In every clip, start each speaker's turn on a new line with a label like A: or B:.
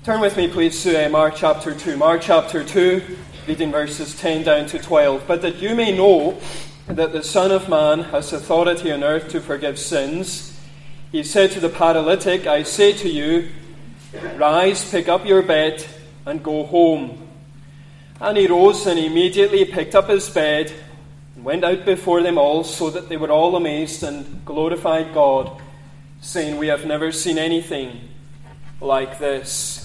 A: Turn with me, please, to Mark chapter 2. Mark chapter 2, reading verses 10 down to 12. But that you may know that the Son of Man has authority on earth to forgive sins, he said to the paralytic, I say to you, rise, pick up your bed, and go home. And he rose and immediately picked up his bed and went out before them all, so that they were all amazed and glorified God, saying, we have never seen anything like this.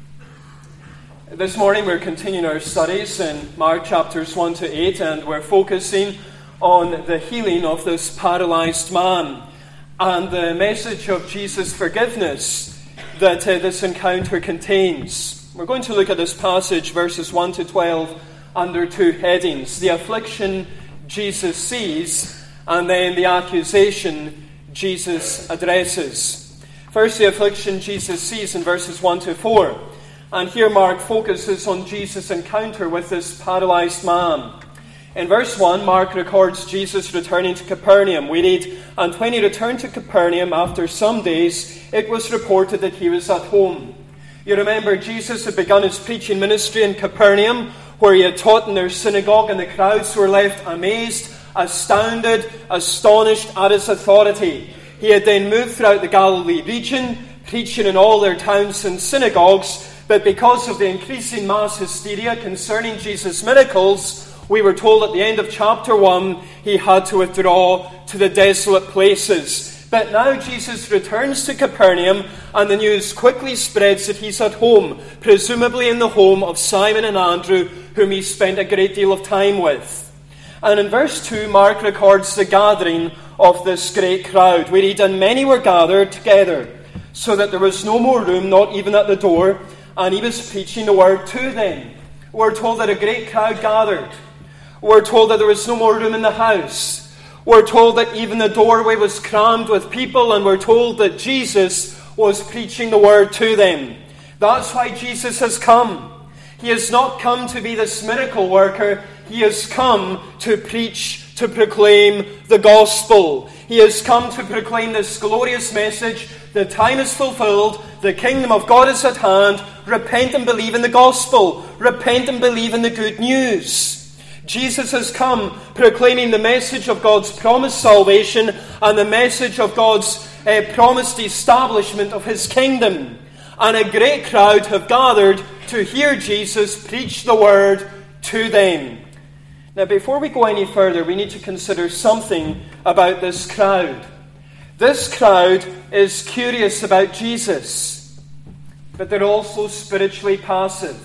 A: This morning we're continuing our studies in Mark chapters 1 to 8, and we're focusing on the healing of this paralyzed man and the message of Jesus' forgiveness that this encounter contains. We're going to look at this passage, verses 1 to 12, under two headings: the affliction Jesus sees, and then the accusation Jesus addresses. First, the affliction Jesus sees in verses 1 to 4. And here Mark focuses on Jesus' encounter with this paralyzed man. In verse 1, Mark records Jesus returning to Capernaum. We read, and when he returned to Capernaum after some days, it was reported that he was at home. You remember, Jesus had begun his preaching ministry in Capernaum, where he had taught in their synagogue, and the crowds were left amazed, astounded, astonished at his authority. He had then moved throughout the Galilee region, preaching in all their towns and synagogues. But because of the increasing mass hysteria concerning Jesus' miracles, we were told at the end of chapter 1, he had to withdraw to the desolate places. But now Jesus returns to Capernaum, and the news quickly spreads that he's at home, presumably in the home of Simon and Andrew, whom he spent a great deal of time with. And in verse 2, Mark records the gathering of this great crowd. We read, and many were gathered together, so that there was no more room, not even at the door, and he was preaching the word to them. We're told that a great crowd gathered. We're told that there was no more room in the house. We're told that even the doorway was crammed with people, and we're told that Jesus was preaching the word to them. That's why Jesus has come. He has not come to be this miracle worker. He has come to preach, to proclaim the gospel. He has come to proclaim this glorious message. The time is fulfilled. The kingdom of God is at hand. Repent and believe in the gospel. Repent and believe in the good news. Jesus has come proclaiming the message of God's promised salvation and the message of God's promised establishment of his kingdom. And a great crowd have gathered to hear Jesus preach the word to them. Now, before we go any further, we need to consider something about this crowd. This crowd is curious about Jesus, but they're also spiritually passive.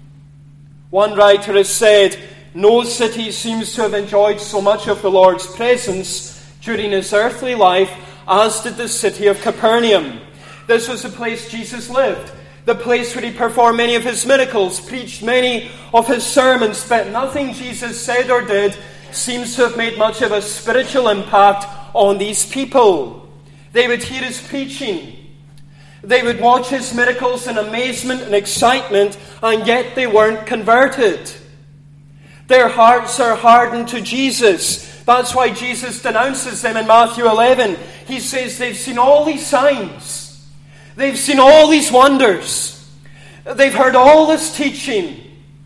A: One writer has said, no city seems to have enjoyed so much of the Lord's presence during his earthly life as did the city of Capernaum. This was the place Jesus lived, the place where he performed many of his miracles, preached many of his sermons, but nothing Jesus said or did seems to have made much of a spiritual impact on these people. They would hear his preaching. They would watch his miracles in amazement and excitement, and yet they weren't converted. Their hearts are hardened to Jesus. That's why Jesus denounces them in Matthew 11. He says they've seen all these signs. They've seen all these wonders. They've heard all this teaching.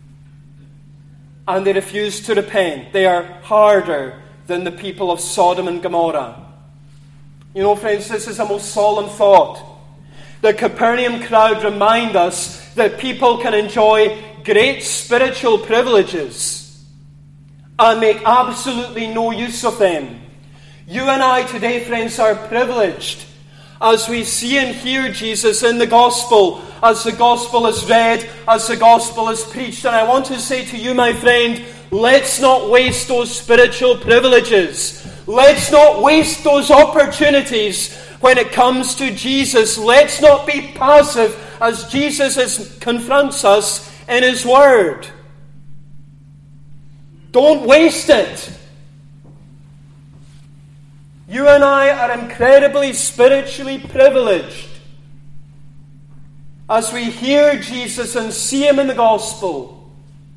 A: And they refuse to repent. They are harder than the people of Sodom and Gomorrah. You know, friends, this is a most solemn thought. The Capernaum crowd remind us that people can enjoy great spiritual privileges and make absolutely no use of them. You and I today, friends, are privileged as we see and hear Jesus in the gospel, as the gospel is read, as the gospel is preached. And I want to say to you, my friend, let's not waste those spiritual privileges. Let's not waste those opportunities when it comes to Jesus. Let's not be passive as Jesus confronts us in his word. Don't waste it. You and I are incredibly spiritually privileged as we hear Jesus and see him in the gospel.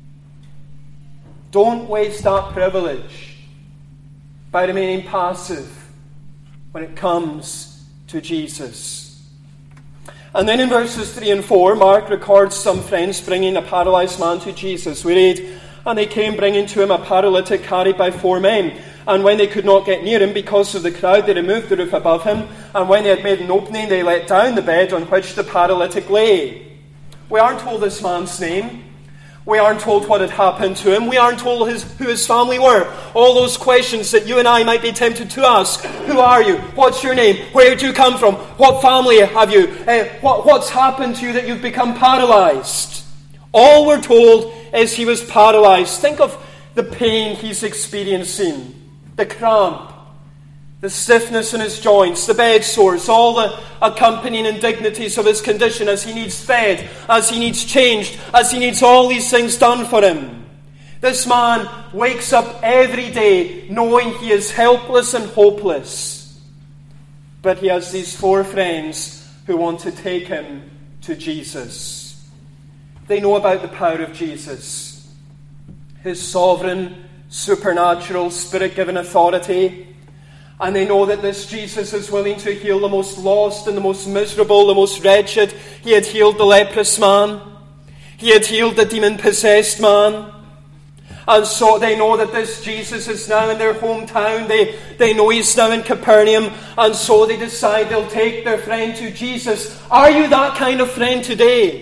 A: Don't waste that privilege by remaining passive when it comes to Jesus. And then in verses 3 and 4, Mark records some friends bringing a paralyzed man to Jesus. We read, "And they came bringing to him a paralytic carried by 4 men. And when they could not get near him because of the crowd, they removed the roof above him. And when they had made an opening, they let down the bed on which the paralytic lay." We aren't told this man's name. We aren't told what had happened to him. We aren't told who his family were. All those questions that you and I might be tempted to ask. Who are you? What's your name? Where do you come from? What family have you? What's happened to you that you've become paralyzed? All we're told is he was paralyzed. Think of the pain he's experiencing. The cramp, the stiffness in his joints, the bed sores, all the accompanying indignities of his condition as he needs fed, as he needs changed, as he needs all these things done for him. This man wakes up every day knowing he is helpless and hopeless. But he has these 4 friends who want to take him to Jesus. They know about the power of Jesus, his sovereign, supernatural, spirit-given authority. And they know that this Jesus is willing to heal the most lost and the most miserable, the most wretched. He had healed the leprous man. He had healed the demon-possessed man. And so they know that this Jesus is now in their hometown. They know he's now in Capernaum. And so they decide they'll take their friend to Jesus. Are you that kind of friend today?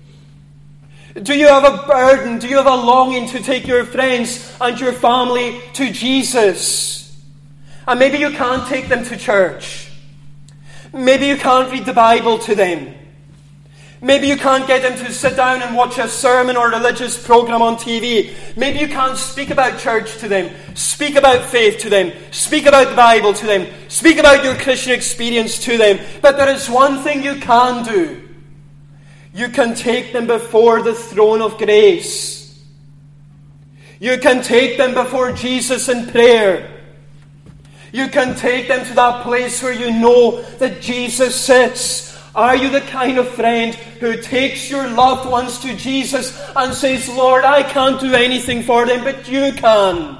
A: Do you have a burden? Do you have a longing to take your friends and your family to Jesus? And maybe you can't take them to church. Maybe you can't read the Bible to them. Maybe you can't get them to sit down and watch a sermon or religious program on TV. Maybe you can't speak about church to them, speak about faith to them, speak about the Bible to them, speak about your Christian experience to them. But there is one thing you can do. You can take them before the throne of grace. You can take them before Jesus in prayer. You can take them to that place where you know that Jesus sits. Are you the kind of friend who takes your loved ones to Jesus and says, "Lord, I can't do anything for them, but you can"?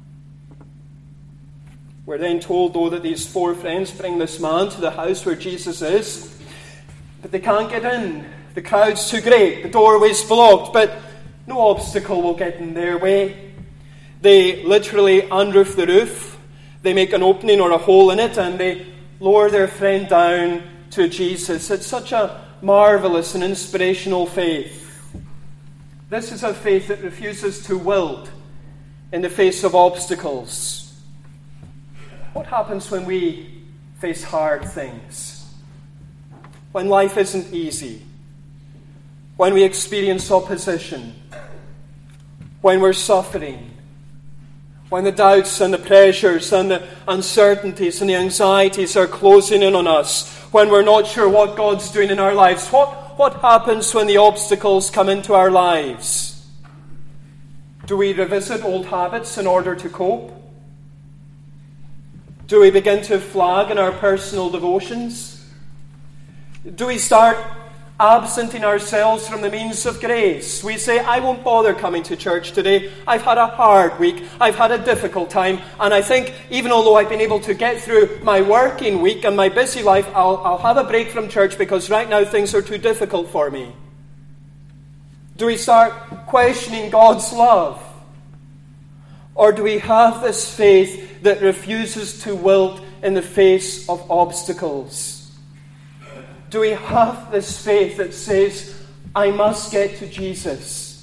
A: We're then told, though, that these 4 friends bring this man to the house where Jesus is, but they can't get in. The crowd's too great. The doorway's blocked, but no obstacle will get in their way. They literally unroof the roof. They make an opening or a hole in it, and they lower their friend down to Jesus. It's such a marvelous and inspirational faith. This is a faith that refuses to wilt in the face of obstacles. What happens when we face hard things? When life isn't easy? When we experience opposition? When we're suffering? When the doubts and the pressures and the uncertainties and the anxieties are closing in on us? When we're not sure what God's doing in our lives? What happens when the obstacles come into our lives? Do we revisit old habits in order to cope? Do we begin to flag in our personal devotions? Do we start absenting ourselves from the means of grace? We say, "I won't bother coming to church today. I've had a hard week. I've had a difficult time. And I think even although I've been able to get through my working week and my busy life, I'll have a break from church because right now things are too difficult for me." Do we start questioning God's love? Or do we have this faith that refuses to wilt in the face of obstacles? Do we have this faith that says, "I must get to Jesus.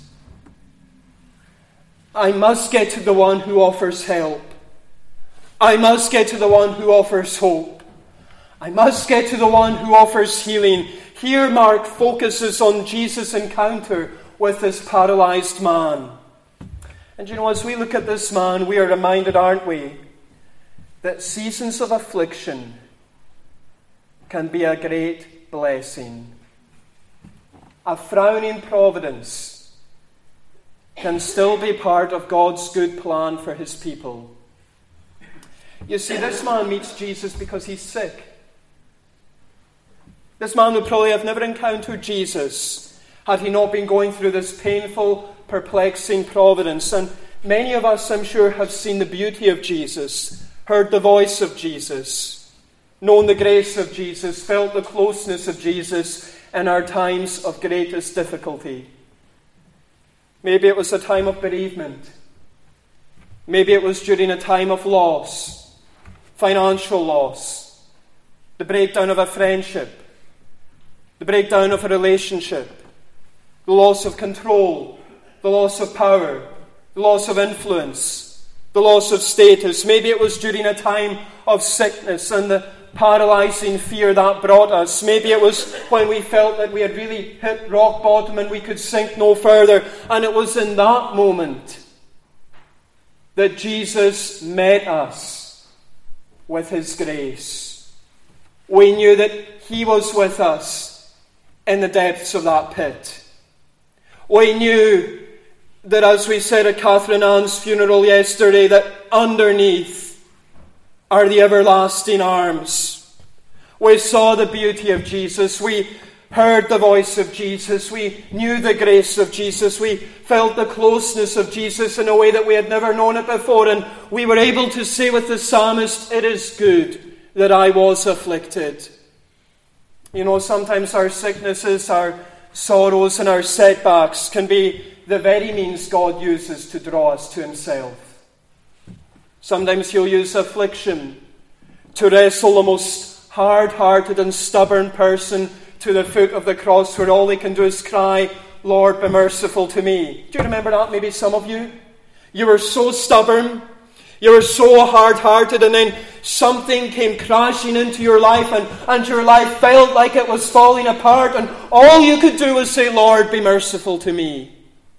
A: I must get to the one who offers help. I must get to the one who offers hope. I must get to the one who offers healing"? Here Mark focuses on Jesus' encounter with this paralyzed man. And you know, as we look at this man, we are reminded, aren't we, that seasons of affliction can be a great blessing. A frowning providence can still be part of God's good plan for his people. You see, this man meets Jesus because he's sick. This man would probably have never encountered Jesus had he not been going through this painful, perplexing providence. And many of us, I'm sure, have seen the beauty of Jesus, heard the voice of Jesus, known the grace of Jesus, felt the closeness of Jesus in our times of greatest difficulty. Maybe it was a time of bereavement. Maybe it was during a time of loss, financial loss, the breakdown of a friendship, the breakdown of a relationship, the loss of control, the loss of power, the loss of influence, the loss of status. Maybe it was during a time of sickness and the paralyzing fear that brought us. Maybe it was when we felt that we had really hit rock bottom and we could sink no further. And it was in that moment that Jesus met us with his grace. We knew that he was with us in the depths of that pit. We knew that, as we said at Catherine Ann's funeral yesterday, that underneath are the everlasting arms. We saw the beauty of Jesus. We heard the voice of Jesus. We knew the grace of Jesus. We felt the closeness of Jesus in a way that we had never known it before. And we were able to say with the psalmist, "It is good that I was afflicted." You know, sometimes our sicknesses, our sorrows and our setbacks can be the very means God uses to draw us to himself. Sometimes he'll use affliction to wrestle the most hard-hearted and stubborn person to the foot of the cross, where all they can do is cry, "Lord, be merciful to me." Do you remember that? Maybe some of you. You were so stubborn, you were so hard-hearted, and then something came crashing into your life, and your life felt like it was falling apart, and all you could do was say, "Lord, be merciful to me."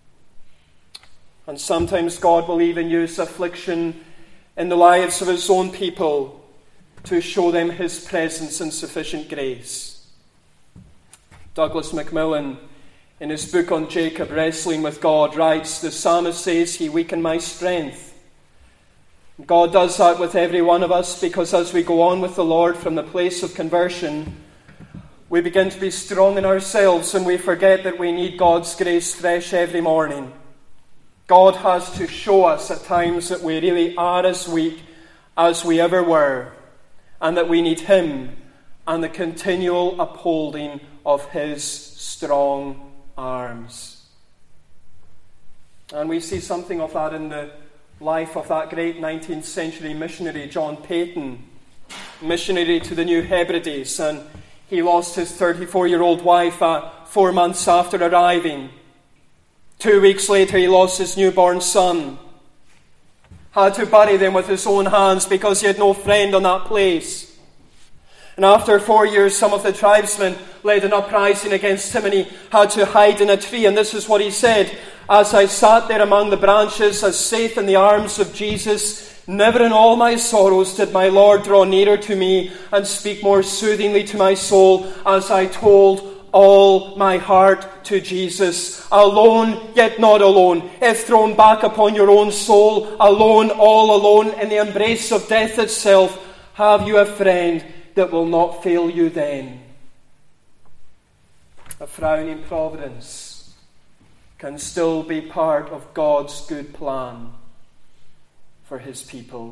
A: And sometimes God will even use affliction in the lives of his own people to show them his presence and sufficient grace. Douglas McMillan, in his book on Jacob wrestling with God, writes, "The psalmist says, 'He weakened my strength.' God does that with every one of us, because as we go on with the Lord from the place of conversion, we begin to be strong in ourselves, and we forget that we need God's grace fresh every morning. God has to show us at times that we really are as weak as we ever were, and that we need him and the continual upholding of his strong arms." And we see something of that in the life of that great 19th century missionary, John Paton, missionary to the New Hebrides, and he lost his 34-year-old wife 4 months after arriving. 2 weeks later, he lost his newborn son. Had to bury them with his own hands because he had no friend on that place. And after 4 years, some of the tribesmen led an uprising against him, and he had to hide in a tree. And this is what he said: "As I sat there among the branches, as safe in the arms of Jesus, never in all my sorrows did my Lord draw nearer to me and speak more soothingly to my soul, as I told all my heart to Jesus. Alone, yet not alone. If thrown back upon your own soul, alone, all alone, in the embrace of death itself, have you a friend that will not fail you then." A frowning providence can still be part of God's good plan for his people.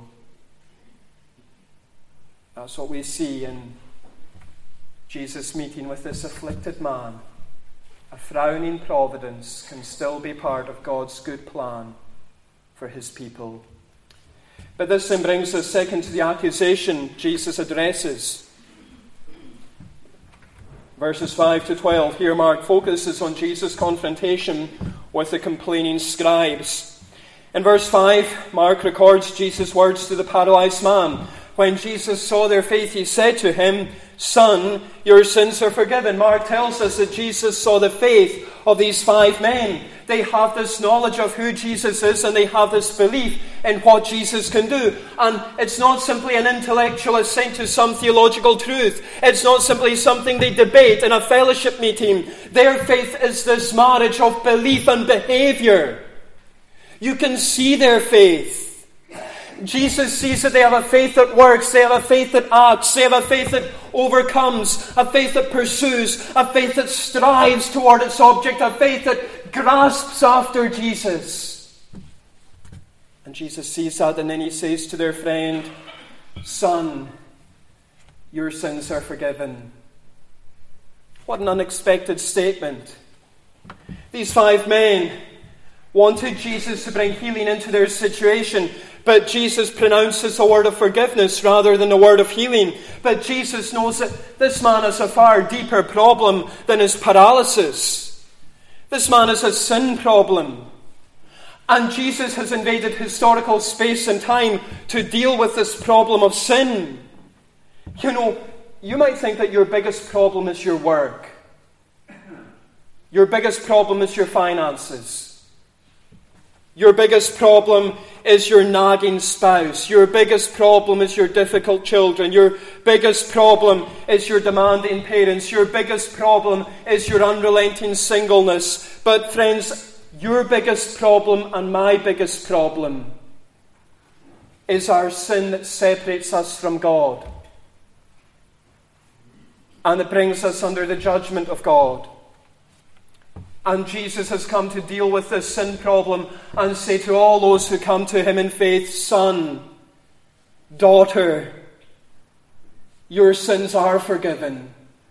A: That's what we see in Jesus meeting with this afflicted man. A frowning providence can still be part of God's good plan for his people. But this then brings us second to the accusation Jesus addresses. Verses 5 to 12, here Mark focuses on Jesus' confrontation with the complaining scribes. In verse 5, Mark records Jesus' words to the paralyzed man. When Jesus saw their faith, he said to him, "Son, your sins are forgiven." Mark tells us that Jesus saw the faith of these 5 men. They have this knowledge of who Jesus is, and they have this belief in what Jesus can do. And it's not simply an intellectual assent to some theological truth. It's not simply something they debate in a fellowship meeting. Their faith is this marriage of belief and behavior. You can see their faith. Jesus sees that they have a faith that works, they have a faith that acts, they have a faith that overcomes, a faith that pursues, a faith that strives toward its object, a faith that grasps after Jesus. And Jesus sees that, and then he says to their friend, "Son, your sins are forgiven." What an unexpected statement. These 5 men wanted Jesus to bring healing into their situation, but Jesus pronounces a word of forgiveness rather than a word of healing. But Jesus knows that this man has a far deeper problem than his paralysis. This man has a sin problem. And Jesus has invaded historical space and time to deal with this problem of sin. You know, you might think that your biggest problem is your work. Your biggest problem is your finances. Your biggest problem is your nagging spouse. Your biggest problem is your difficult children. Your biggest problem is your demanding parents. Your biggest problem is your unrelenting singleness. But friends, your biggest problem and my biggest problem is our sin that separates us from God. And it brings us under the judgment of God. And Jesus has come to deal with this sin problem and say to all those who come to him in faith, son, daughter, your sins are forgiven.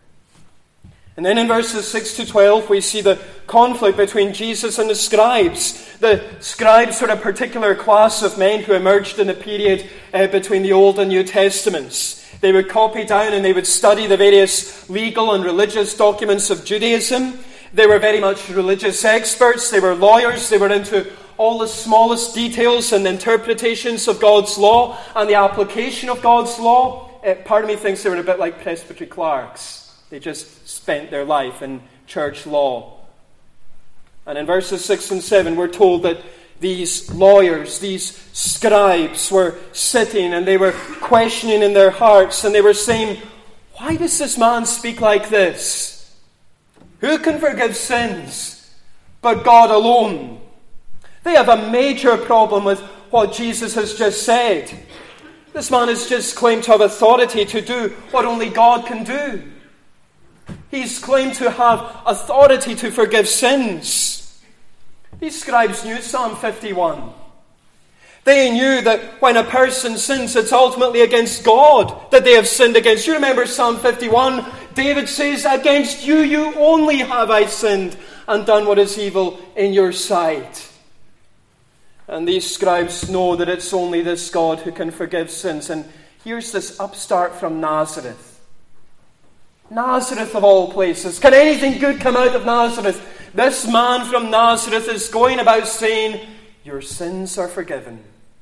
A: And then in verses 6 to 12, we see the conflict between Jesus and the scribes. The scribes were a particular class of men who emerged in the period between the Old and New Testaments. They would copy down and they would study the various legal and religious documents of Judaism. They were very much religious experts. They were lawyers. They were into all the smallest details and interpretations of God's law and the application of God's law. Part of me thinks they were a bit like presbytery clerks. They just spent their life in church law. And in verses 6 and 7, we're told that these lawyers, these scribes, were sitting and they were questioning in their hearts, and they were saying, why does this man speak like this? Who can forgive sins but God alone? They have a major problem with what Jesus has just said. This man has just claimed to have authority to do what only God can do. He's claimed to have authority to forgive sins. These scribes knew Psalm 51. They knew that when a person sins, it's ultimately against God that they have sinned against. You remember Psalm 51? David says, against you, you only have I sinned and done what is evil in your sight. And these scribes know that it's only this God who can forgive sins. And here's this upstart from Nazareth. Nazareth of all places. Can anything good come out of Nazareth? This man from Nazareth is going about saying, your sins are forgiven.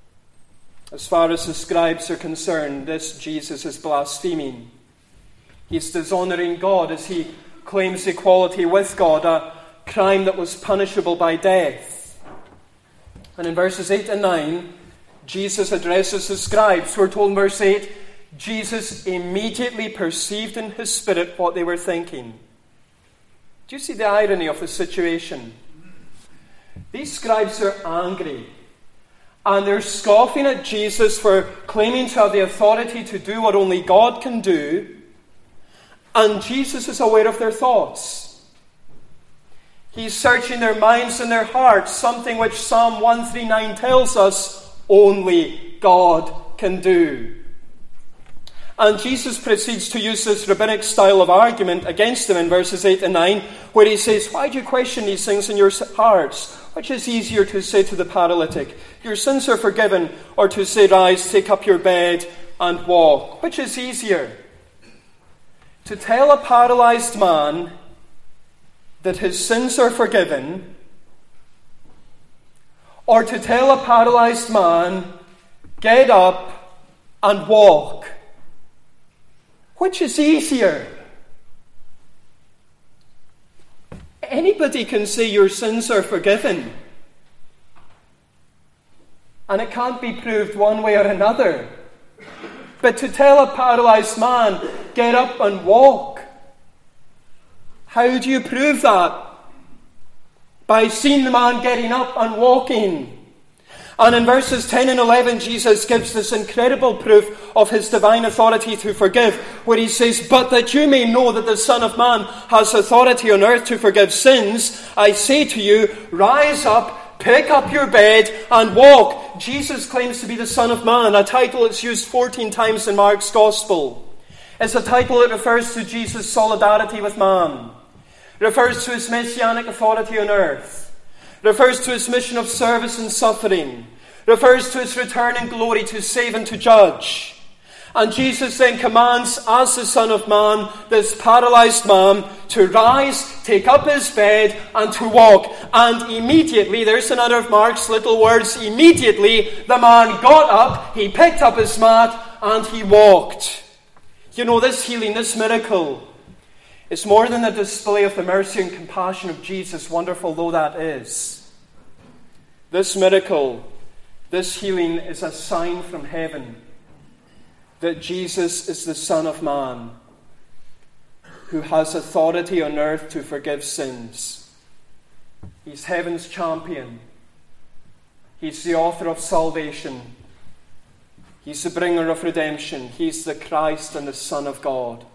A: As far as the scribes are concerned, this Jesus is blaspheming. He's dishonoring God as he claims equality with God, a crime that was punishable by death. And in verses 8 and 9, Jesus addresses the scribes. We're told in verse 8, Jesus immediately perceived in his spirit what they were thinking. Do you see the irony of the situation? These scribes are angry, and they're scoffing at Jesus for claiming to have the authority to do what only God can do, and Jesus is aware of their thoughts. He's searching their minds and their hearts, something which Psalm 139 tells us only God can do. And Jesus proceeds to use this rabbinic style of argument against them in verses 8 and 9, where he says, why do you question these things in your hearts? Which is easier to say to the paralytic, your sins are forgiven, or to say, rise, take up your bed and walk? Which is easier? To tell a paralyzed man that his sins are forgiven, or to tell a paralyzed man, get up and walk? Which is easier? Anybody can say your sins are forgiven, and it can't be proved one way or another. But to tell a paralyzed man, get up and walk, how do you prove that? By seeing the man getting up and walking. And in verses 10 and 11, Jesus gives this incredible proof of his divine authority to forgive, where he says, but that you may know that the Son of Man has authority on earth to forgive sins, I say to you, rise up, pick up your bed, and walk. Jesus claims to be the Son of Man, a title that's used 14 times in Mark's Gospel. It's a title that refers to Jesus' solidarity with man. It refers to his messianic authority on earth. It refers to his mission of service and suffering. It refers to his return in glory to save and to judge. And Jesus then commands, as the Son of Man, this paralyzed man to rise, take up his bed, and to walk. And immediately, there's another of Mark's little words, immediately the man got up, he picked up his mat, and he walked. You know, this healing, this miracle, is more than a display of the mercy and compassion of Jesus, wonderful though that is. This miracle, this healing is a sign from heaven that Jesus is the Son of Man, who has authority on earth to forgive sins. He's heaven's champion. He's the author of salvation. He's the bringer of redemption. He's the Christ and the Son of God.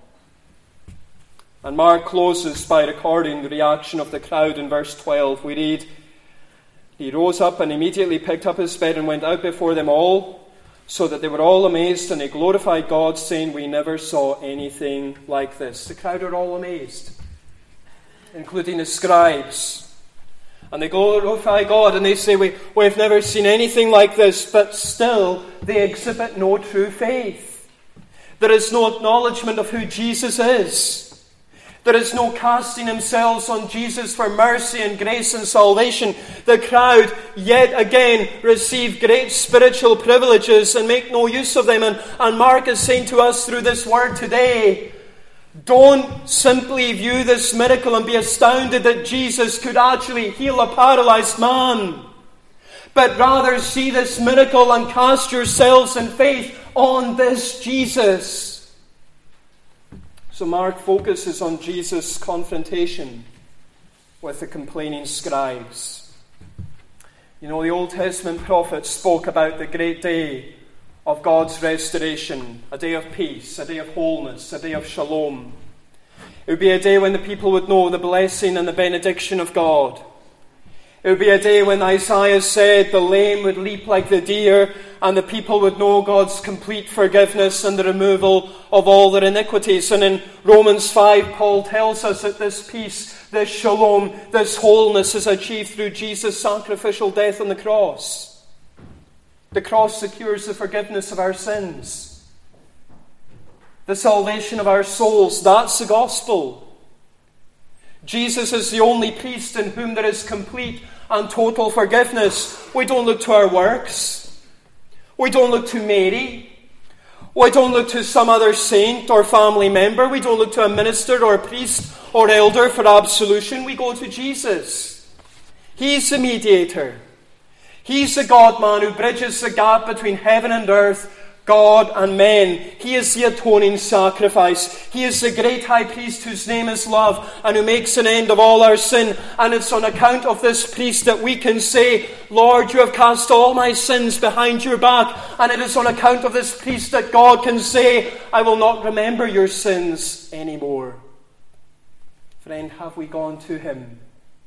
A: And Mark closes by recording the reaction of the crowd in verse 12. We read, "He rose up and immediately picked up his bed and went out before them all, so that they were all amazed, and they glorified God, saying, 'We never saw anything like this.'" The crowd are all amazed, including the scribes. And they glorify God, and they say, we've never seen anything like this, but still they exhibit no true faith. There is no acknowledgement of who Jesus is. There is no casting themselves on Jesus for mercy and grace and salvation. The crowd, yet again, receive great spiritual privileges and make no use of them. And Mark is saying to us through this word today, don't simply view this miracle and be astounded that Jesus could actually heal a paralyzed man, but rather see this miracle and cast yourselves in faith on this Jesus. So Mark focuses on Jesus' confrontation with the complaining scribes. You know, the Old Testament prophets spoke about the great day of God's restoration, a day of peace, a day of wholeness, a day of shalom. It would be a day when the people would know the blessing and the benediction of God. It would be a day when Isaiah said the lame would leap like the deer, and the people would know God's complete forgiveness and the removal of all their iniquities. And in Romans 5, Paul tells us that this peace, this shalom, this wholeness is achieved through Jesus' sacrificial death on the cross. The cross secures the forgiveness of our sins, the salvation of our souls. That's the gospel. Jesus is the only priest in whom there is complete and total forgiveness. We don't look to our works. We don't look to Mary. We don't look to some other saint or family member. We don't look to a minister or a priest or elder for absolution. We go to Jesus. He's the mediator. He's the God-man who bridges the gap between heaven and earth, God and men. He is the atoning sacrifice. He is the great high priest whose name is love and who makes an end of all our sin. And it's on account of this priest that we can say, Lord, you have cast all my sins behind your back. And it is on account of this priest that God can say, I will not remember your sins anymore. Friend, have we gone to him?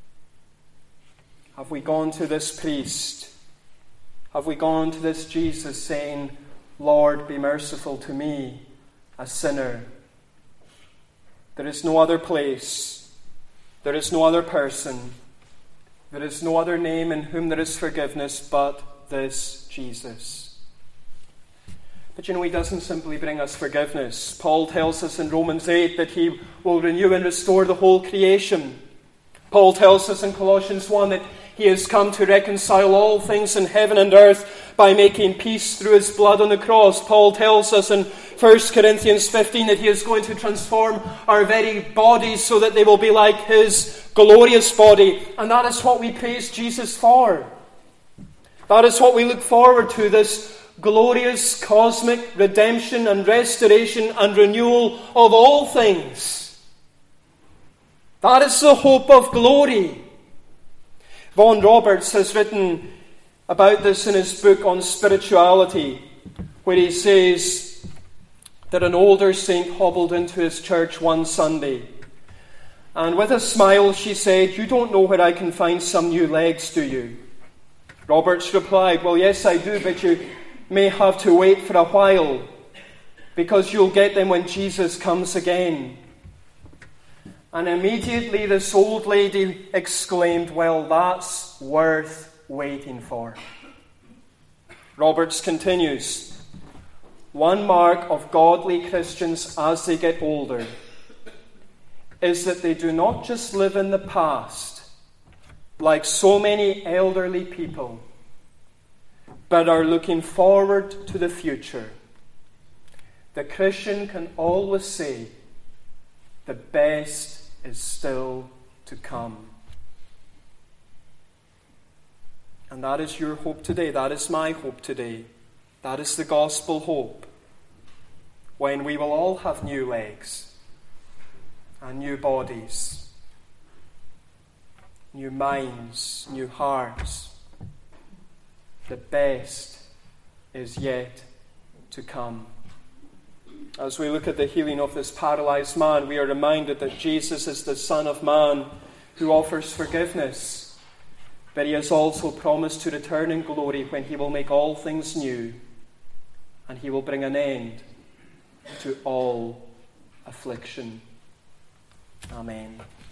A: Have we gone to this priest? Have we gone to this Jesus saying, Lord, be merciful to me, a sinner? There is no other place. There is no other person. There is no other name in whom there is forgiveness but this Jesus. But you know, he doesn't simply bring us forgiveness. Paul tells us in Romans 8 that he will renew and restore the whole creation. Paul tells us in Colossians 1 that he has come to reconcile all things in heaven and earth by making peace through his blood on the cross. Paul tells us in 1 Corinthians 15 that he is going to transform our very bodies so that they will be like his glorious body. And that is what we praise Jesus for. That is what we look forward to, this glorious cosmic redemption and restoration and renewal of all things. That is the hope of glory. Vaughan Roberts has written about this in his book on spirituality, where he says that an older saint hobbled into his church one Sunday, and with a smile she said, "You don't know where I can find some new legs, do you?" Roberts replied, "Well, yes, I do, but you may have to wait for a while." because you'll get them when Jesus comes again." And immediately this old lady exclaimed, "Well, that's worth waiting for." Roberts continues, "One mark of godly Christians as they get older is that they do not just live in the past, like so many elderly people, but are looking forward to the future. The Christian can always say, 'The best is still to come.'" And that is your hope today. That is my hope today. That is the gospel hope. When we will all have new legs and new bodies, new minds, new hearts. The best is yet to come. As we look at the healing of this paralyzed man, we are reminded that Jesus is the Son of Man who offers forgiveness, but he has also promised to return in glory when he will make all things new, and he will bring an end to all affliction. Amen.